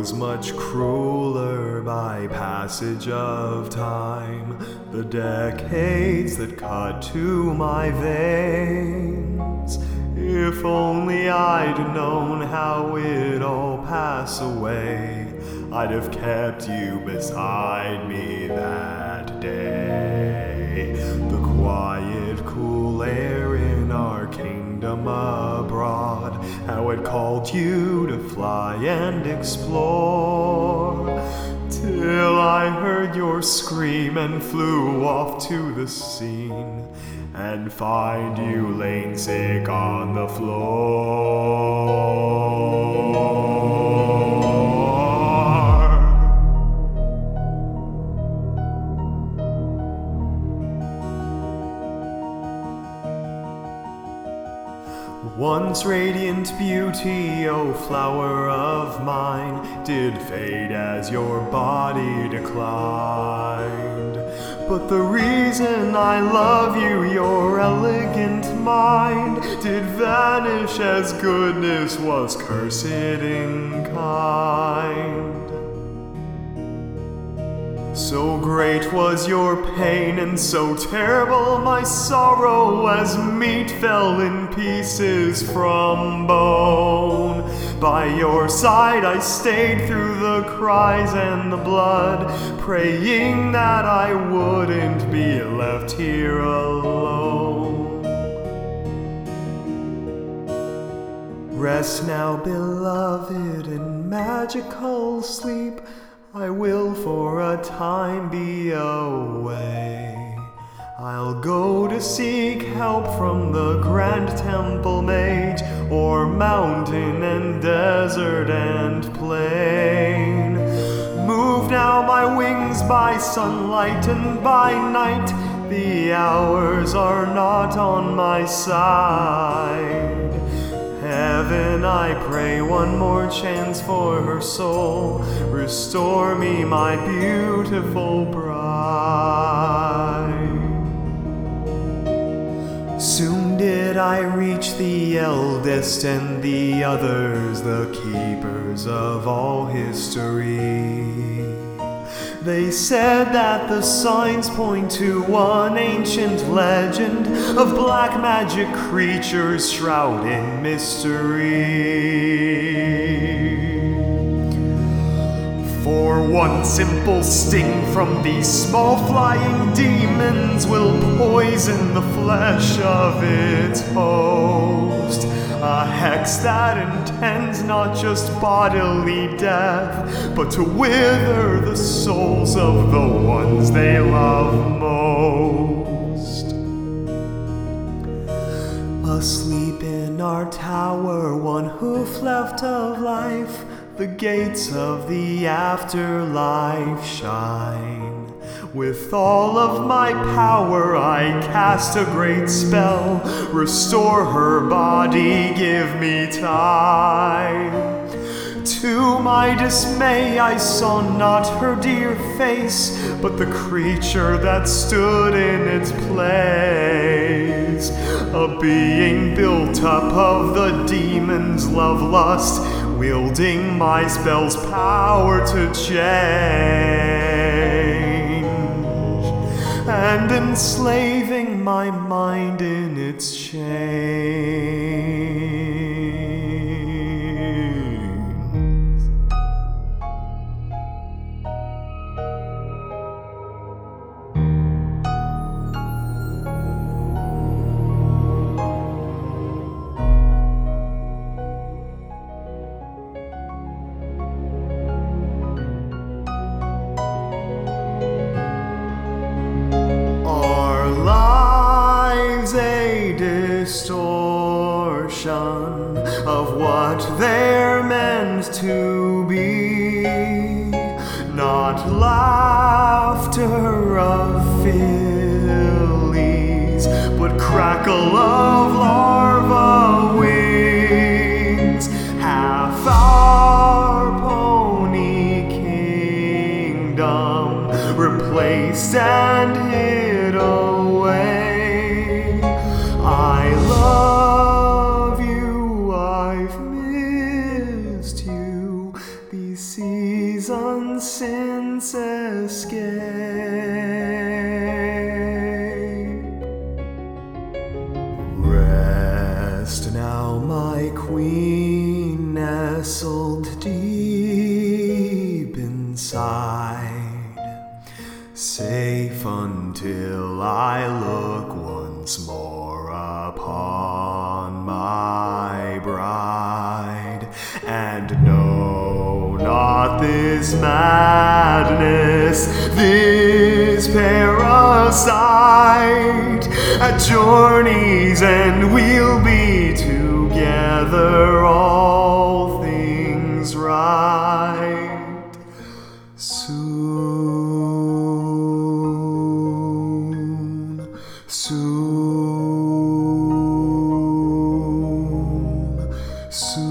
grows much crueler by passage of time. The decades that cut to my veins. If only I'd known how it'd all pass away, I'd have kept you beside me that day. The quiet, cool air in our kingdom abroad, how it called you to fly and explore. Till I heard your scream and flew off to the scene, and find you laying sick on the floor. Once radiant beauty, O flower of mine, did fade as your body declined. But the reason I love you, your elegant mind, did vanish as goodness was cursed in kind. So great was your pain and so terrible my sorrow, as meat fell in pieces from bone. By your side I stayed through the cries and the blood, praying that I wouldn't be left here alone. Rest now, beloved, in magical sleep. I will for a time be away. I'll go to seek help from the grand temple mage, o'er mountain and desert and plain. Move now my wings by sunlight and by night, the hours are not on my side. Heaven, I pray one more chance for her soul. Restore me, my beautiful bride. Soon did I reach the eldest and the others, the keepers of all history. They said that the signs point to one ancient legend of black magic creatures shrouded in mystery. For one simple sting from these small flying demons will poison the flesh of its host. A hex that intends not just bodily death, but to wither the souls of the ones they love most. Asleep in our tower, one hoof left of life, the gates of the afterlife shine. With all of my power I cast a great spell. Restore her body, give me time. To my dismay I saw not her dear face, but the creature that stood in its place. A being built up of the demon's love lust, wielding my spell's power to change, and enslaving my mind in its chains. Distortion of what they're meant to be, not laughter of fillies, but crackle of larva wings. Half our pony kingdom replaced and hid away. I love you, I've missed you, these treason since escape. Rest now, my queen, nestled deep inside, safe until I look once more upon my bride. And no, not this madness, this parasite. At journey's end we'll be together, all things right. Soon, soon, soon.